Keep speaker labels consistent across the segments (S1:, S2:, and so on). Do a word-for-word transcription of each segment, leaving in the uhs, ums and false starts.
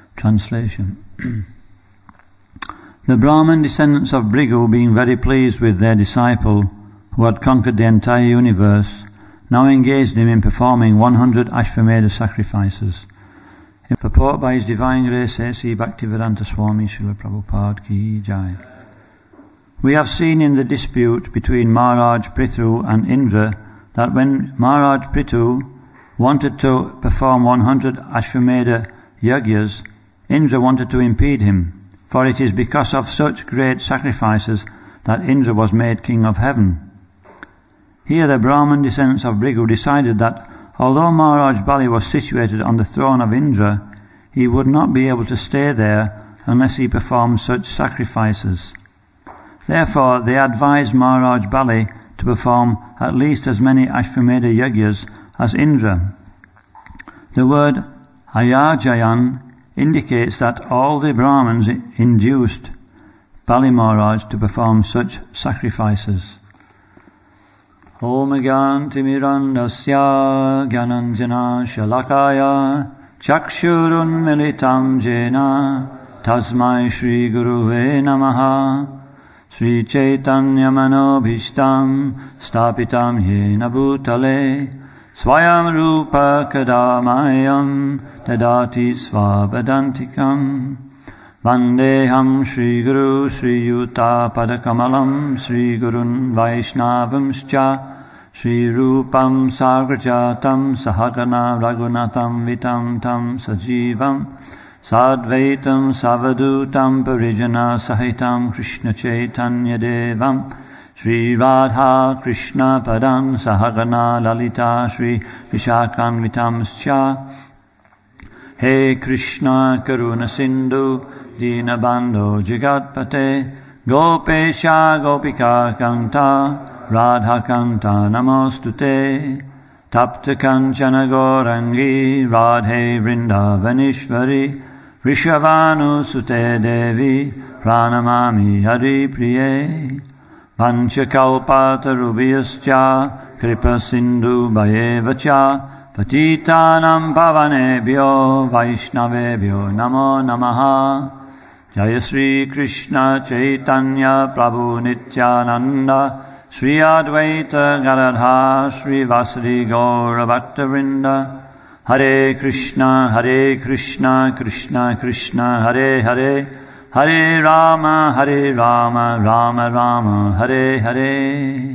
S1: Translation. The Brahman descendants of Bhrigu, being very pleased with their disciple, who had conquered the entire universe, now engaged him in performing one hundred Ashvamedha sacrifices. In purport by His Divine Grace, A C Bhaktivedanta Swami Srila Prabhupada Ki Jai. We have seen in the dispute between Maharaj Prithu and Indra that when Maharaj Prithu wanted to perform one hundred Ashvamedha yajnas, Indra wanted to impede him, for it is because of such great sacrifices that Indra was made king of heaven. Here the Brahman descendants of Bhrigu decided that although Maharaj Bali was situated on the throne of Indra, he would not be able to stay there unless he performed such sacrifices. Therefore they advised Maharaj Bali to perform at least as many Ashvamedha yajnas as Indra. The word Ayajayan indicates that all the Brahmins induced Bali Maharaj to perform such sacrifices. Om Gyantimirandasya Gyananjana Shalakaya Chakshurun Militam Jena Tasmai Shri Guruve Namaha Sri Chaitanya Manobhishtam Stapitam Yena Bhutale Swayam Rupa Kadamayam Tadati Svabadantikam Vandeham Shri Guru Shri Yuta Padakamalam Shri Gurun Vaishnavamscha Shri Rupam Sagrajatam Sahagana Raghunatam Vitam Tam Sajivam Sadvaitam Savadutam Parijana Sahitam Krishna Chaitanya Devam Shri Radha Krishna Padam Sahagana Lalita Shri Vishakam Vitamscha He Krishna Karuna Sindhu Dinabandho Jagatpate Gopesha Gopika Kanta Radha Kanta Namostute Tapta Kanchana Gaurangi Radhe Vrindavanishvari Rishavanu Sute Devi Pranamami Hari Priye Vanchakalpatarubhyascha Kripa Sindhu Bhayevacha Patitanam Pavanebhyo Vaishnavebhyo Namo Namaha Jaya Sri Krishna Chaitanya Prabhu Nityananda Sri Advaita Gadadha Sri Vasadi Gaura Bhaktavrinda Hare Krishna Hare Krishna Krishna Krishna Hare Hare Hare Rama Hare Rama Rama Rama Hare Hare.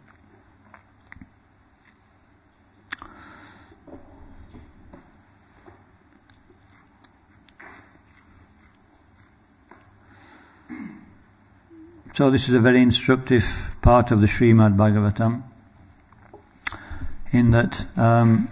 S1: So this is a very instructive part of the Srimad Bhagavatam, in that um,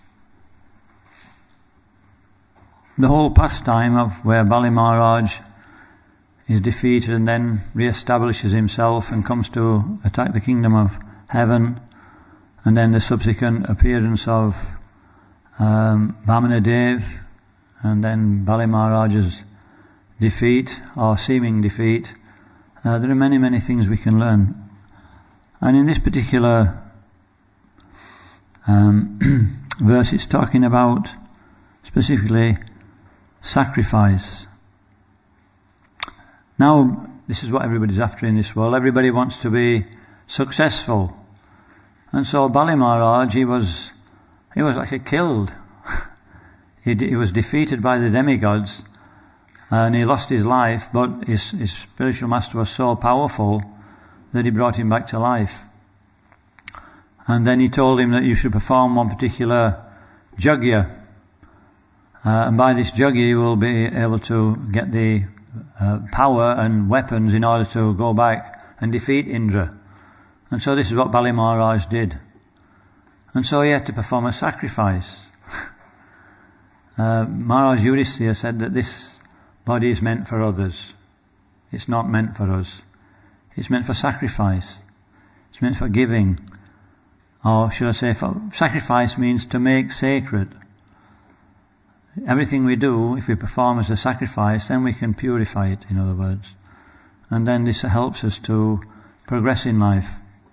S1: the whole pastime of where Bali Maharaj is defeated and then re-establishes himself and comes to attack the kingdom of heaven, and then the subsequent appearance of um, Vamana Dev, and then Bali Maharaj's defeat or seeming defeat. Uh, there are many, many things we can learn. And in this particular um, verse, it's talking about specifically sacrifice. Now, this is what everybody's after in this world. Everybody wants to be successful. And so Bali Maharaj, he was, he was actually killed. he, d- he was defeated by the demigods. And he lost his life, but his, his spiritual master was so powerful that he brought him back to life. And then he told him that you should perform one particular yajna. Uh, and by this yajna you will be able to get the uh, power and weapons in order to go back and defeat Indra. And so this is what Bali Maharaj did. And so he had to perform a sacrifice. uh, Maharaj Yudhisthira said that this body is meant for others. It's not meant for us. It's meant for sacrifice. It's meant for giving. Or should I say, for sacrifice means to make sacred. Everything we do, if we perform as a sacrifice, then we can purify it, in other words. And then this helps us to progress in life.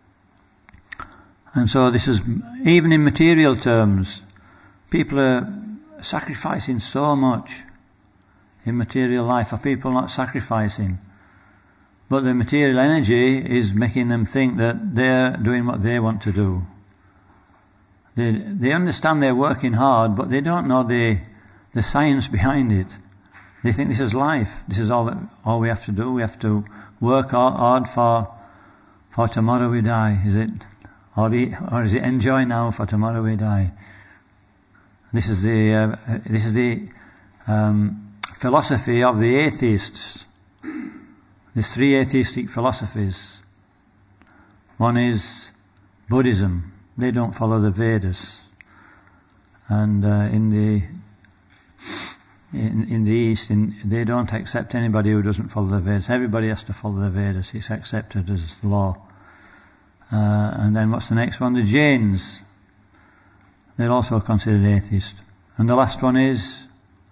S1: And so this is, even in material terms, people are sacrificing so much. in material life? Are people not sacrificing? But the material energy is making them think that they're doing what they want to do. They they understand they're working hard, but they don't know the the science behind it. They think this is life. This is all that, all we have to do. We have to work hard for for tomorrow we die. Is it, or, eat, or is it enjoy now for tomorrow we die? This is the uh, this is the um, philosophy of the atheists. There's three atheistic philosophies. One is Buddhism. They don't follow the Vedas, and uh, in the in, in the East, in, they don't accept anybody who doesn't follow the Vedas. Everybody has to follow the Vedas. It's accepted as law. Uh, and then what's the next one? The Jains. They're also considered atheist. And the last one is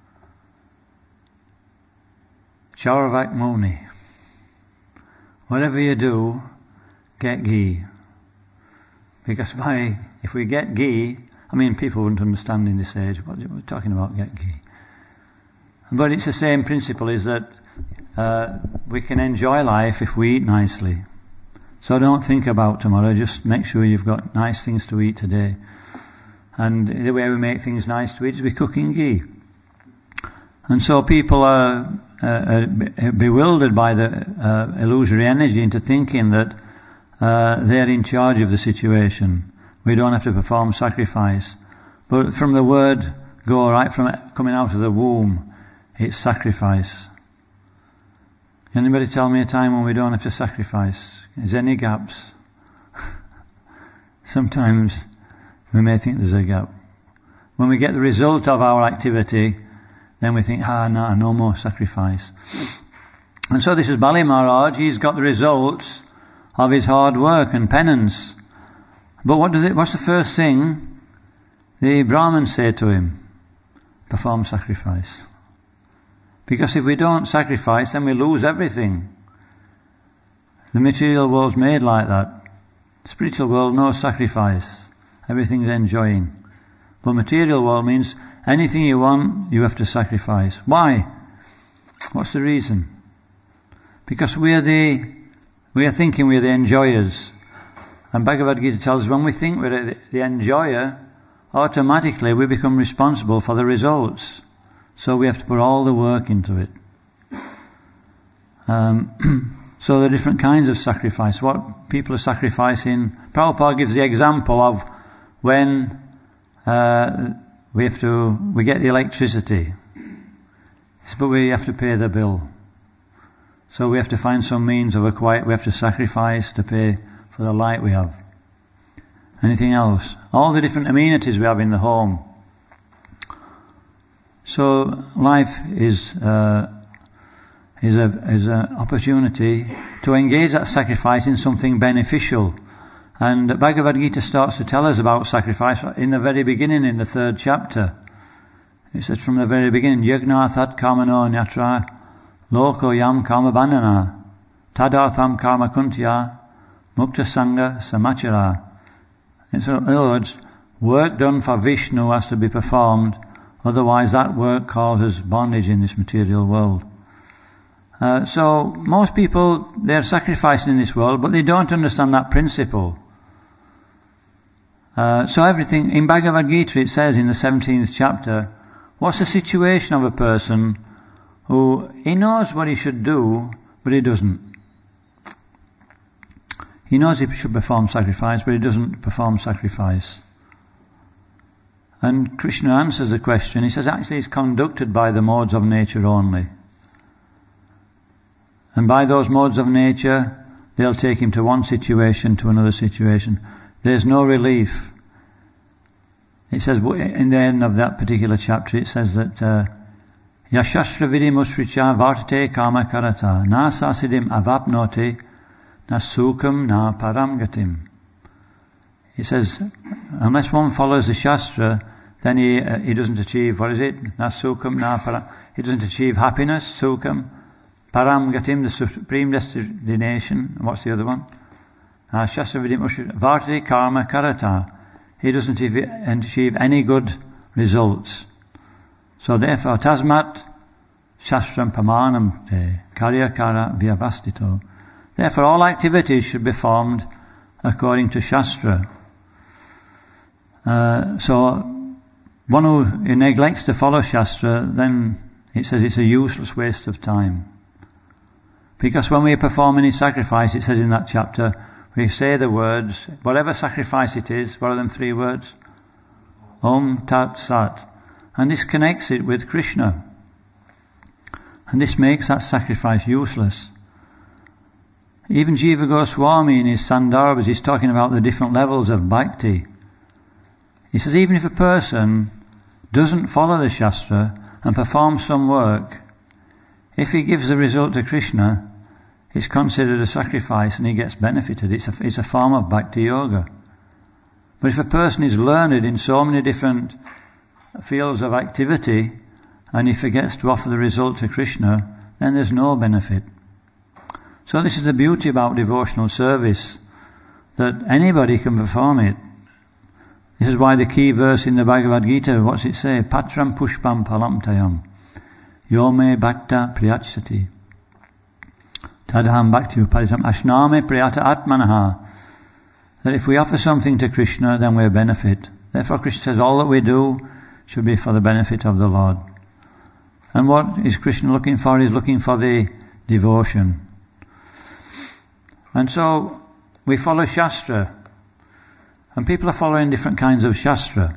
S1: Chauravak Muni. Whatever you do, get ghee. Because by, if we get ghee, I mean, people wouldn't understand in this age what we're talking about, get ghee. But it's the same principle, is that uh, we can enjoy life if we eat nicely. So don't think about tomorrow, just make sure you've got nice things to eat today. And the way we make things nice to eat is by cooking ghee. And so people are uh, uh, bewildered by the uh, illusory energy into thinking that uh, they're in charge of the situation. We don't have to perform sacrifice. But from the word go, right from coming out of the womb, it's sacrifice. Can anybody tell me a time when we don't have to sacrifice? Is there any gaps? Sometimes we may think there's a gap. When we get the result of our activity, then we think, ah, no, no more sacrifice. And so this is Bali Maharaj. He's got the results of his hard work and penance. But what does it? What's the first thing the Brahmins say to him? Perform sacrifice. Because if we don't sacrifice, then we lose everything. The material world's made like that. The spiritual world, no sacrifice. Everything's enjoying. But material world means anything you want, you have to sacrifice. Why? What's the reason? Because we're the, we are thinking we're the enjoyers. And Bhagavad Gita tells us when we think we're the enjoyer, automatically we become responsible for the results. So we have to put all the work into it. Um, so there are different kinds of sacrifice. What people are sacrificing. Prabhupada gives the example of when uh, we have to, we get the electricity, but we have to pay the bill. So we have to find some means of acquiring. We have to sacrifice to pay for the light we have. Anything else? All the different amenities we have in the home. So life is uh, is a is an opportunity to engage that sacrifice in something beneficial. And Bhagavad Gita starts to tell us about sacrifice in the very beginning, in the third chapter. It says from the very beginning, Yagnathat kamano nyatra loko yam kama bandhana tadartham karma kuntya mukta sangha samachara. In other words, work done for Vishnu has to be performed, otherwise that work causes bondage in this material world. Uh, so most people, they're sacrificing in this world, but they don't understand that principle. Uh, so everything, in Bhagavad Gita it says in the seventeenth chapter, what's the situation of a person who, he knows what he should do, but he doesn't. He knows he should perform sacrifice, but he doesn't perform sacrifice. And Krishna answers the question. He says actually it's conducted by the modes of nature only. And by those modes of nature, they'll take him to one situation to another situation. There's no relief. It says, in the end of that particular chapter, it says that Yashashra vidim usricha vartate kama karata na sasidim avapnote na sukam na paramgatim. He says, unless one follows the Shastra, then he uh, he doesn't achieve, what is it? Na sukam na param. He doesn't achieve happiness, sukam. Paramgatim, the supreme destination. And what's the other one? Uh, Shastra vidim usricha vartate karma karata. He doesn't achieve any good results. So therefore, tasmat Shastram Pramanam Te, Karyakara Vyavastito. Therefore all activities should be formed according to Shastra. Uh, so one who neglects to follow Shastra, then it says it's a useless waste of time. Because when we perform any sacrifice, it says in that chapter, we say the words, whatever sacrifice it is, what are them three words? Om Tat Sat. And this connects it with Krishna. And this makes that sacrifice useless. Even Jiva Goswami in his Sandarbhas is talking about the different levels of bhakti. He says even if a person doesn't follow the Shastra and performs some work, if he gives the result to Krishna, it's considered a sacrifice and he gets benefited. It's a, it's a form of bhakti yoga. But if a person is learned in so many different fields of activity and he forgets to offer the result to Krishna, then there's no benefit. So this is the beauty about devotional service, that anybody can perform it. This is why the key verse in the Bhagavad Gita, what's it say? Patram pushpam palam tayam yome bhakta priyachati tadham bhakti uparitam ashname priyata atmanaha. That if we offer something to Krishna, then we benefit. Therefore Krishna says all that we do should be for the benefit of the Lord. And what is Krishna looking for? He's looking for the devotion. And so we follow Shastra. And people are following different kinds of Shastra.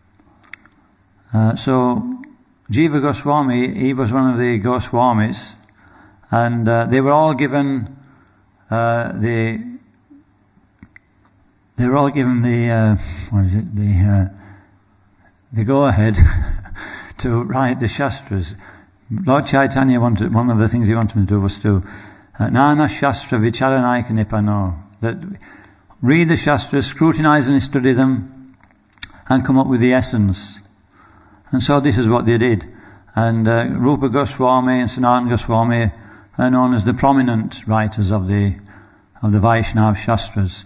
S1: Uh, so Jiva Goswami, he was one of the Goswamis, and uh, they were all given uh, the they were all given the uh, what is it the uh, the go ahead to write the Shastras. Lord Chaitanya wanted, one of the things he wanted them to do was to uh, Nana Shastra Vicharanaika Nipano, that read the Shastras, scrutinize and study them, and come up with the essence. And so this is what they did. And uh, Rupa Goswami and Sanatana Goswami are known as the prominent writers of the of the Vaishnava Shastras.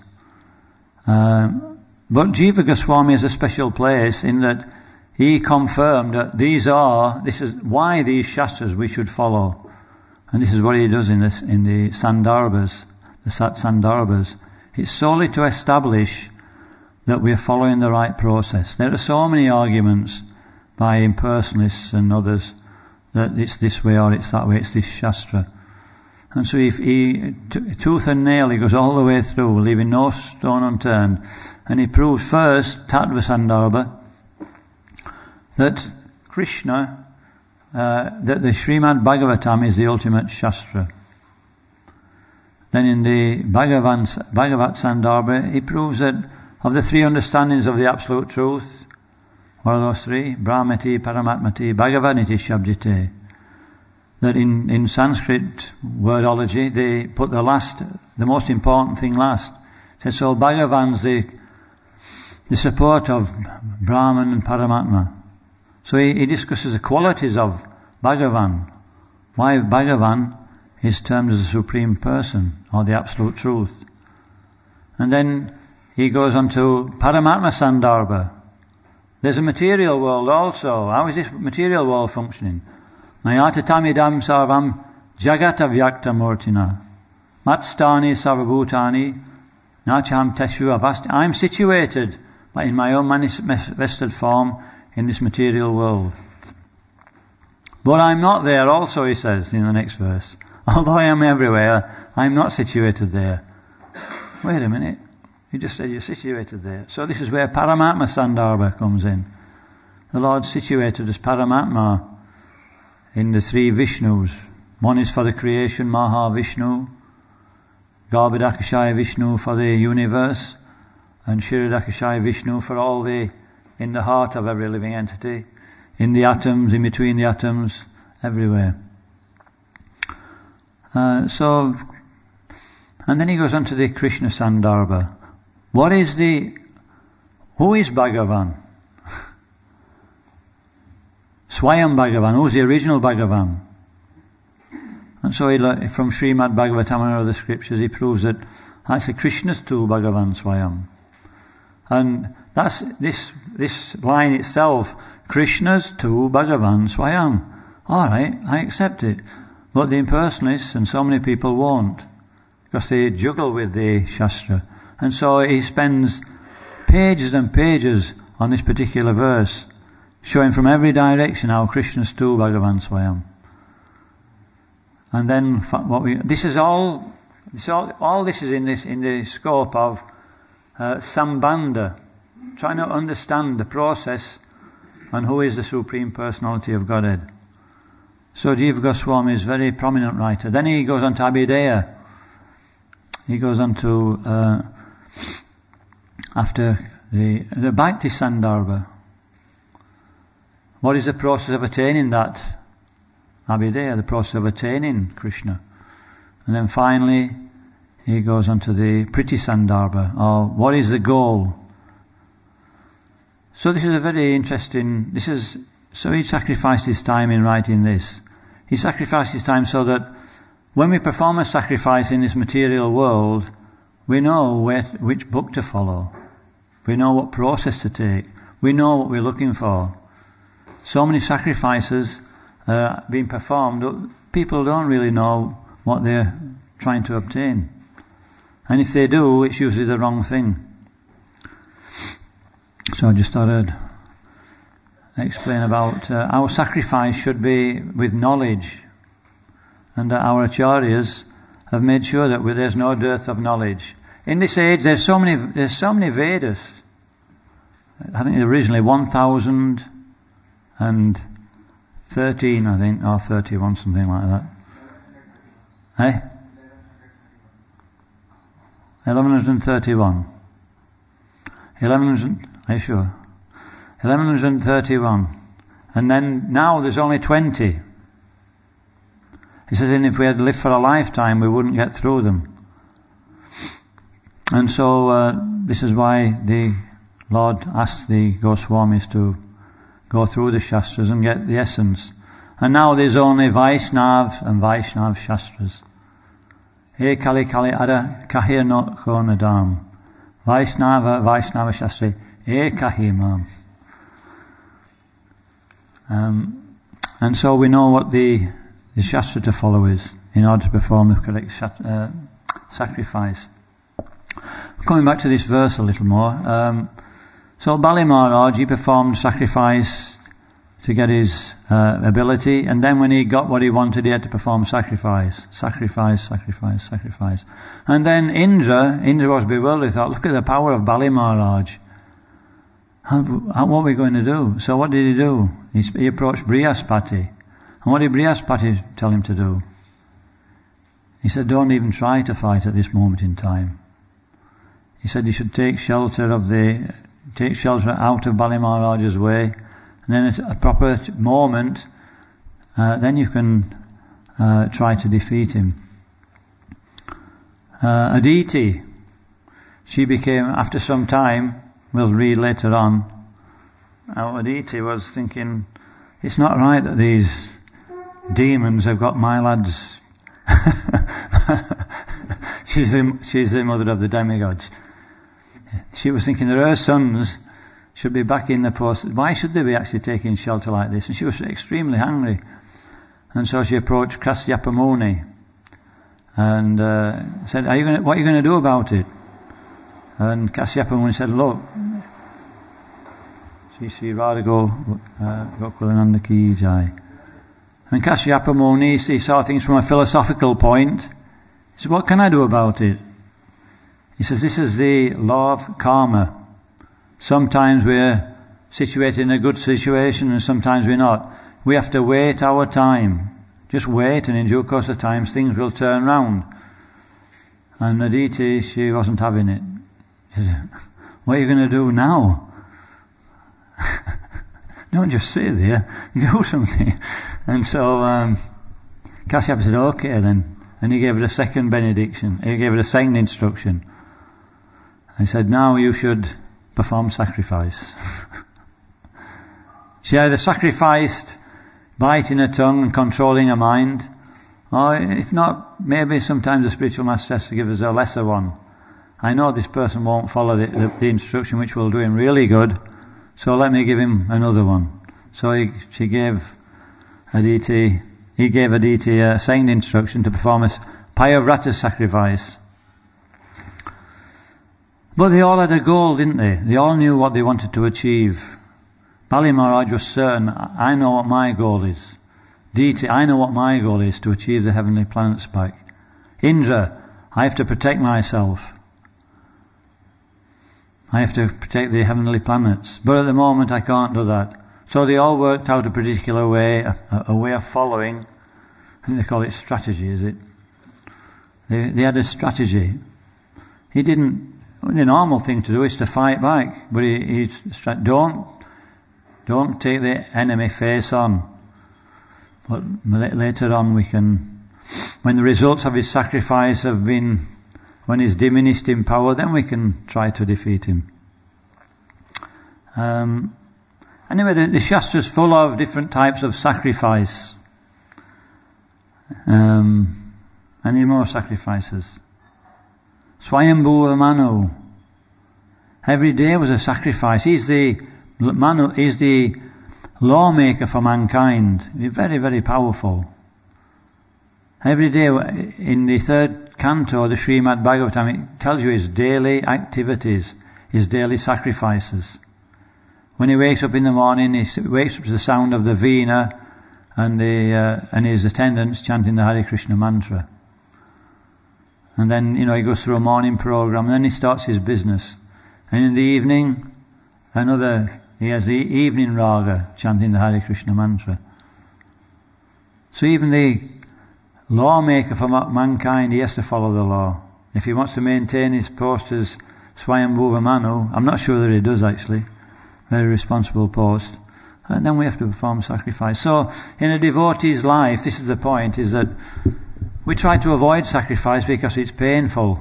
S1: Um, but Jiva Goswami is a special place in that he confirmed that these are, this is why these Shastras we should follow. And this is what he does in this, in the Sandarbhas, the Sat Sandarbhas. It's solely to establish that we are following the right process. There are so many arguments by impersonalists and others that it's this way or it's that way, it's this Shastra. And so if he, t- tooth and nail, he goes all the way through, leaving no stone unturned. And he proves first, Tattva Sandarbha, that Krishna, uh, that the Srimad Bhagavatam is the ultimate Shastra. Then in the Bhagavan, Bhagavat Sandarbha, he proves that of the three understandings of the Absolute Truth, what are those three? Brahmati, Paramatmati, Bhagavaniti, Shabdite. That in, in Sanskrit wordology, they put the last, the most important thing last. So, so Bhagavan's the, the support of Brahman and Paramatma. So he, he discusses the qualities of Bhagavan. Why Bhagavan is termed as the Supreme Person, or the Absolute Truth. And then he goes on to Paramatma Sandarbha. There's a material world also. How is this material world functioning? Mayata tamidam sarvam jagata vyakta murtina matstani sarvabhutani nacham teshu avasti. I'm situated in my own manifested form in this material world. But I'm not there also, he says in the next verse. Although I am everywhere, I'm not situated there. Wait a minute. You just said you're situated there. So this is where Paramatma Sandarbha comes in. The Lord situated as Paramatma in the three Vishnus. One is for the creation, Maha Vishnu, Garbhodakashaya Vishnu for the universe, and Kshirodakashaya Vishnu for all the, in the heart of every living entity, in the atoms, in between the atoms, everywhere. Uh, so, and then he goes on to the Krishna Sandarbha. What is the, who is Bhagavan? Swayam Bhagavan, who's the original Bhagavan? And so he, from Srimad Bhagavatam and other scriptures, he proves that actually Krishna's tu Bhagavan Swayam. And that's, this, this line itself, Krishna's tu Bhagavan Swayam. All right, I accept it. But the impersonalists, and so many people won't, because they juggle with the Shastra. And so he spends pages and pages on this particular verse, showing from every direction how Krishna stu Bhagavan Swayam. And then what we, this is all, this all, all this is in this, in the scope of uh, Sambandha, trying to understand the process and who is the Supreme Personality of Godhead. So Jiva Goswami is a very prominent writer. Then he goes on to Abhideya. He goes on to, uh, after the, the Bhakti Sandarbha. What is the process of attaining that? Abhideya, the process of attaining Krishna. And then finally, he goes on to the Priti Sandarbha, or what is the goal? So this is a very interesting, this is, so he sacrificed his time in writing this. He sacrificed his time so that when we perform a sacrifice in this material world, we know where, which book to follow. We know what process to take. We know what we're looking for. So many sacrifices uh, being performed, people don't really know what they're trying to obtain. And if they do, it's usually the wrong thing. So I just thought I'd explain about uh, our sacrifice should be with knowledge, and that our acharyas have made sure that there's no dearth of knowledge. In this age, there's so many, there's so many Vedas. I think originally one thousand thirteen, I think, or thirty-one, something like that. Eh? eleven thirty-one. eleven, are you sure? eleven thirty-one. And then now there's only twenty. He says, and if we had lived for a lifetime, we wouldn't get through them. And so uh, this is why the Lord asked the Goswamis to go through the Shastras and get the essence. And now there's only Vaishnav and Vaishnav Shastras. He Kali Kali Ada Kahir no Konadam. Vaishnava Vaishnava Shastri E Kahimam. Um, and so we know what the, the Shastra to follow is in order to perform the correct uh, sacrifice. Coming back to this verse a little more. Um, so Bali Maharaj, he performed sacrifice to get his uh, ability, and then when he got what he wanted, he had to perform sacrifice. Sacrifice, sacrifice, sacrifice. And then Indra, Indra was bewildered. He thought, look at the power of Bali Maharaj. How, how, what are we going to do? So what did he do? He, he approached Brihaspati. And what did Brihaspati tell him to do? He said, don't even try to fight at this moment in time. He said you should take shelter of the, take shelter out of Bali Maharaj's way, and then at a proper moment, uh, then you can uh, try to defeat him. Uh, Aditi, she became, after some time, we'll read later on, how Aditi was thinking, it's not right that these demons have got my lads. she's, the, she's the mother of the demigods. She was thinking that her sons should be back in the post. Why should they be actually taking shelter like this? And she was extremely angry. And so she approached Kasyapa Muni and uh, said, "Are you going? What are you going to do about it?" And Kasyapa Muni said, "Look, Shri Shri Radha Gokulananda Ki Jai." And Kasyapa Muni, he saw things from a philosophical point. He said, "What can I do about it?" He says, "This is the law of karma. Sometimes we're situated in a good situation and sometimes we're not. We have to wait our time. Just wait, and in due course of times things will turn round." And Aditi, she wasn't having it. She said, "What are you going to do now? Don't just sit there, do something." And so um, Kasyapa said, "Okay then." And he gave her a second benediction. He gave her a second instruction. He said, "Now you should perform sacrifice." She either sacrificed biting her tongue and controlling her mind, or if not, maybe sometimes the spiritual master has to give us a lesser one. I know this person won't follow the, the, the instruction which will do him really good, so let me give him another one. So he, she gave Aditi, he gave Aditi a second instruction to perform a Payavrata sacrifice. But they all had a goal, didn't they? They all knew what they wanted to achieve. Bali Maharaj was certain, I know what my goal is. Aditi, I know what my goal is, to achieve the heavenly planets back. Indra, I have to protect myself. I have to protect the heavenly planets. But at the moment I can't do that. So they all worked out a particular way, a, a way of following. I think they call it strategy, is it? They, they had a strategy. He didn't, the normal thing to do is to fight back. But he, he don't, don't take the enemy face on. But later on we can, when the results of his sacrifice have been, when he's diminished in power, then we can try to defeat him. Um, anyway, the, the Shastra's full of different types of sacrifice. Um, any more sacrifices? Swayambhuva Manu. Every day was a sacrifice. He's the Manu, he's the lawmaker for mankind. He's very, very powerful. Every day in the third canto of the Srimad Bhagavatam, it tells you his daily activities, his daily sacrifices. When he wakes up in the morning, he wakes up to the sound of the veena and the uh, and his attendants chanting the Hare Krishna mantra. And then, you know, he goes through a morning program, and then he starts his business. And in the evening, another, he has the evening raga, chanting the Hare Krishna mantra. So even the lawmaker for mankind, he has to follow the law. If he wants to maintain his post as Swayambhuva Manu, I'm not sure that he does actually, very responsible post, and then we have to perform sacrifice. So in a devotee's life, this is the point, is that we try to avoid sacrifice because it's painful.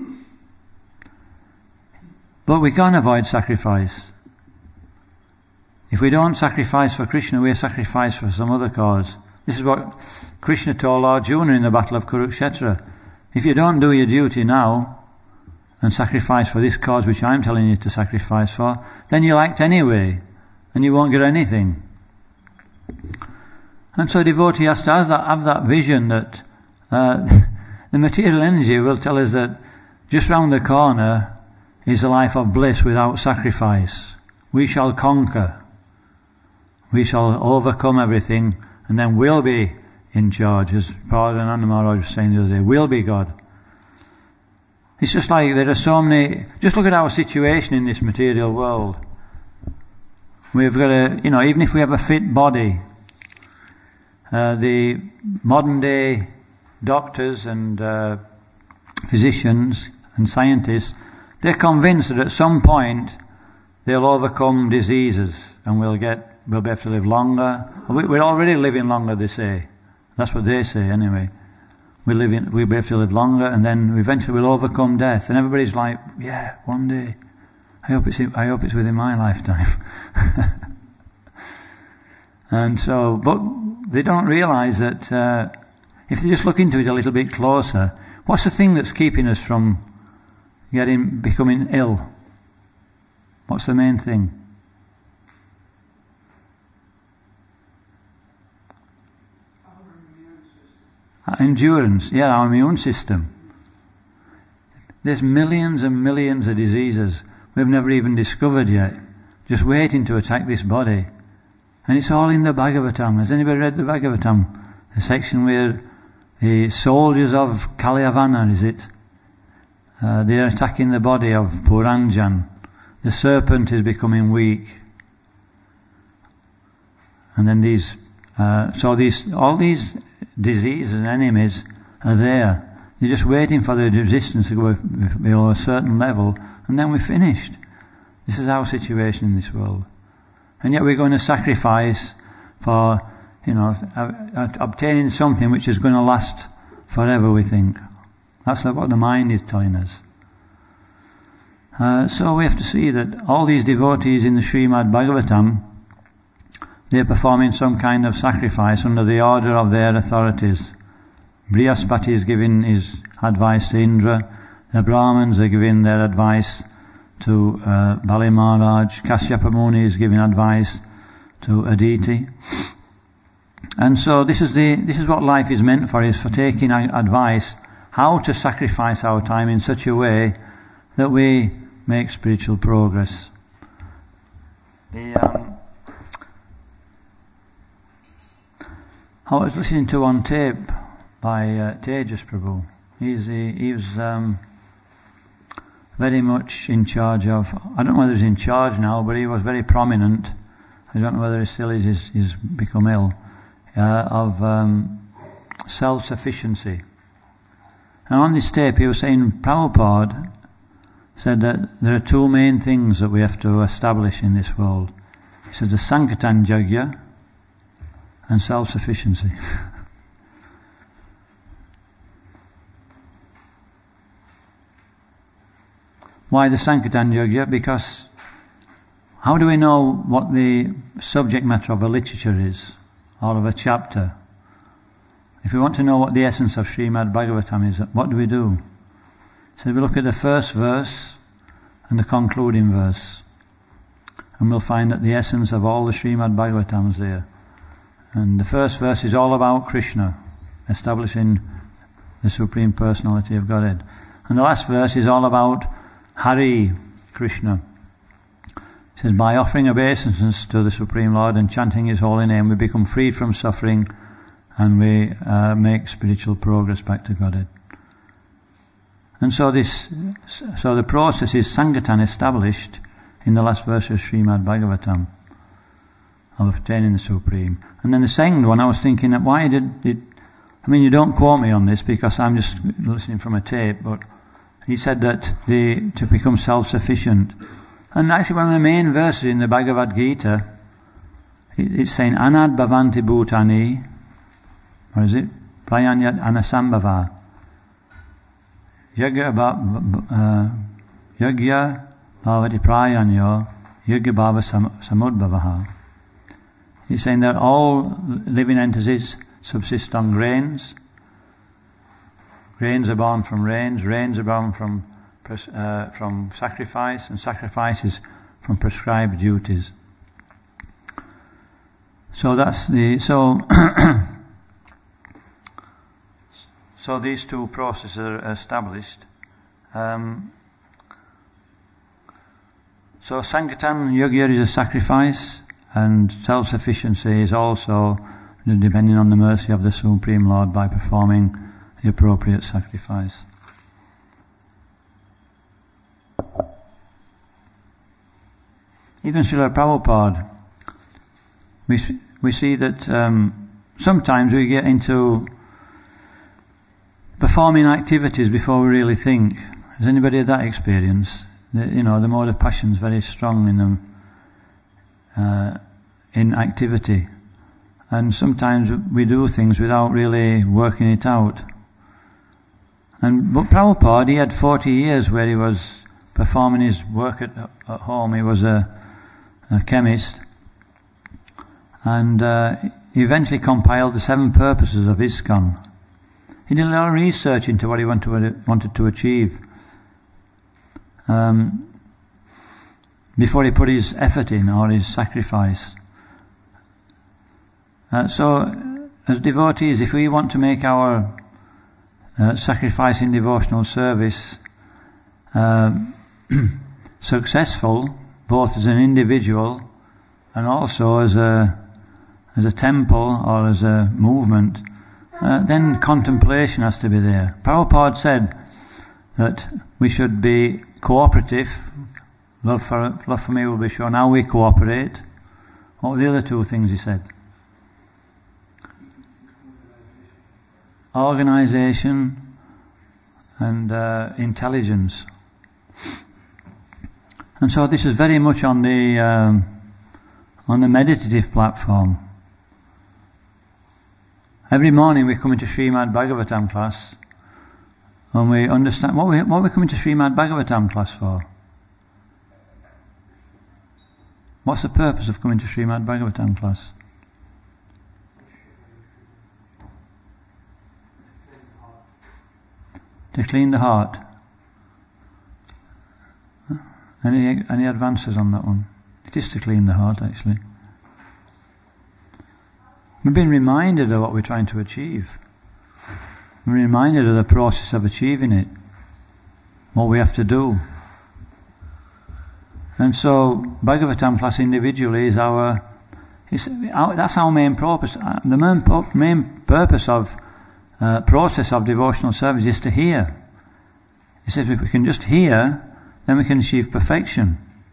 S1: But we can't avoid sacrifice. If we don't sacrifice for Krishna, we sacrifice for some other cause. This is what Krishna told Arjuna in the battle of Kurukshetra. If you don't do your duty now and sacrifice for this cause which I'm telling you to sacrifice for, then you'll act anyway and you won't get anything. And so a devotee has to have that, have that vision that uh, the material energy will tell us that just round the corner is a life of bliss without sacrifice. We shall conquer. We shall overcome everything, and then we'll be in charge, as Pradhananda Maharaj was saying the other day. We'll be God. It's just like there are so many, just look at our situation in this material world. We've got a, you know, even if we have a fit body, uh, the modern day doctors and uh, physicians and scientists, they're convinced that at some point they'll overcome diseases and we'll get, we'll be able to live longer. We're already living longer, they say. That's what they say anyway. We're living, we'll be able to live longer, and then eventually we'll overcome death. And everybody's like, yeah, one day. I hope it's, I hope it's within my lifetime. And so, but they don't realize that, uh, if they just look into it a little bit closer, what's the thing that's keeping us from getting, becoming ill? What's the main thing? Endurance, yeah, our immune system. There's millions and millions of diseases we've never even discovered yet, just waiting to attack this body. And it's all in the Bhagavatam. Has anybody read the Bhagavatam? The section where the soldiers of Kalyavana, is it? Uh, they're attacking the body of Puranjan. The serpent is becoming weak. And then these, uh, so these, all these diseases and enemies are there. They're just waiting for the resistance to go below a certain level, and then we're finished. This is our situation in this world. And yet we're going to sacrifice for, you know, obtaining something which is going to last forever, we think. That's what the mind is telling us. Uh, so we have to see that all these devotees in the Srimad Bhagavatam, they're performing some kind of sacrifice under the order of their authorities. Brihaspati is giving his advice to Indra. The Brahmins are giving their advice to uh, Bali Maharaj. Kashyapa Muni is giving advice to Aditi. And so this is the this is what life is meant for, is for taking advice, how to sacrifice our time in such a way that we make spiritual progress. The, um, I was listening to on tape by uh, Tejas Prabhu. He's he, he was um, very much in charge of, I don't know whether he's in charge now, but he was very prominent. I don't know whether he still is, he's, he's become ill, uh, of um, self-sufficiency. And on this tape he was saying, Prabhupada said that there are two main things that we have to establish in this world. He said the Sankirtan Yajna and self-sufficiency. Why the Sankirtan Yajna? Because how do we know what the subject matter of a literature is, or of a chapter? If we want to know what the essence of Srimad Bhagavatam is, what do we do? So we look at the first verse and the concluding verse, and we'll find that the essence of all the Srimad Bhagavatam is there. And the first verse is all about Krishna, establishing the Supreme Personality of Godhead. And the last verse is all about Hari, Krishna. It says, by offering obeisance to the Supreme Lord and chanting His holy name, we become freed from suffering and we uh, make spiritual progress back to Godhead. And so this, so the process is Sankirtan established in the last verse of Srimad Bhagavatam, of obtaining the Supreme. And then the second one, I was thinking that why did it, I mean, you don't quote me on this because I'm just listening from a tape, but he said that the, to become self-sufficient. And actually one of the main verses in the Bhagavad Gita, it, it's saying, Anad bhavanti bhutani, or is it? Prayanyat anasambhava. Yagya bhavati prayanyo, yagya bhava samudbhavaha. He's saying that all living entities subsist on grains. Grains are born from rains, rains are born from uh, from sacrifice, and sacrifices from prescribed duties. So that's the so so these two processes are established. Um, so Sankirtan Yajna is a sacrifice, and self-sufficiency is also depending on the mercy of the Supreme Lord by performing the appropriate sacrifice. Even Srila Prabhupada, we we see that um, sometimes we get into performing activities before we really think. Has anybody had that experience? The, you know, the mode of passion is very strong in them, uh, in activity, and sometimes we do things without really working it out. And but Prabhupada, he had forty years where he was performing his work at, at home. He was a, a chemist, and uh, he eventually compiled the seven purposes of ISKCON. He did a lot of research into what he wanted to, wanted to achieve um, before he put his effort in, or his sacrifice. Uh, so, as devotees, if we want to make our Uh, sacrifice in devotional service uh, successful, both as an individual and also as a as a temple or as a movement, uh, then contemplation has to be there. Prabhupada said that we should be cooperative. Love for love for me will be shown how we cooperate. What were the other two things he said? Organization and uh, intelligence. And so this is very much on the um, on the meditative platform. Every morning we come into Srimad Bhagavatam class and we understand what we what we come into Srimad Bhagavatam class for. What's the purpose of coming to Srimad Bhagavatam class? To clean the heart. Any any advances on that one? It is to clean the heart, actually. We've been reminded of what we're trying to achieve. We're reminded of the process of achieving it. What we have to do. And so, Bhagavatam plus individually is our, it's, our that's our main purpose. The main, main purpose of uh, process of devotional service is to hear. He says if we can just hear, then we can achieve perfection.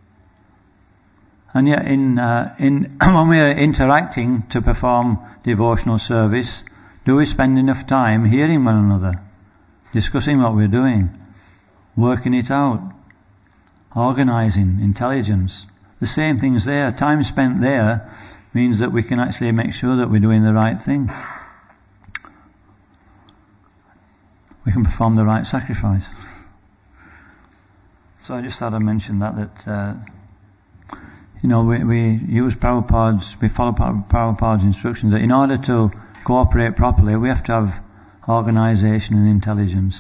S1: And yet in, uh, in when we are interacting to perform devotional service, do we spend enough time hearing one another, discussing what we're doing, working it out, organising, intelligence? The same things there. Time spent there means that we can actually make sure that we're doing the right thing. We can perform the right sacrifice. So I just thought I'd mention that, that uh, you know, we, we use Prabhupada's, we follow Prabhupada's instructions that in order to cooperate properly, we have to have organisation and intelligence.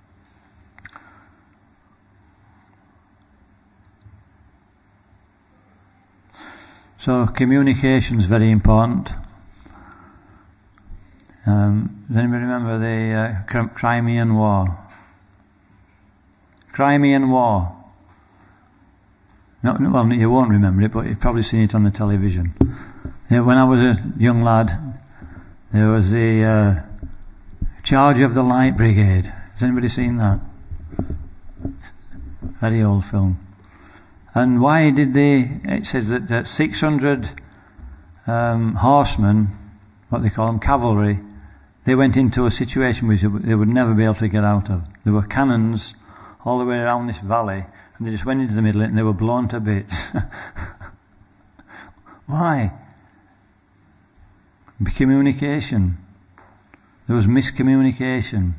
S1: So communication is very important. Um, does anybody remember the uh, Crimean War? Crimean War. No, well, you won't remember it, but you've probably seen it on the television. Yeah, when I was a young lad, there was the uh, Charge of the Light Brigade. Has anybody seen that? Very old film. And why did they, it says that, that six hundred um, horsemen, what they call them, cavalry, they went into a situation which they would never be able to get out of. There were cannons all the way around this valley, and they just went into the middle of it and they were blown to bits. Why? Communication. There was miscommunication.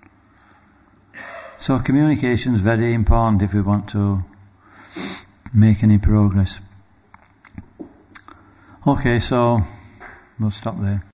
S1: So communication is very important if we want to make any progress. Okay, so we'll stop there.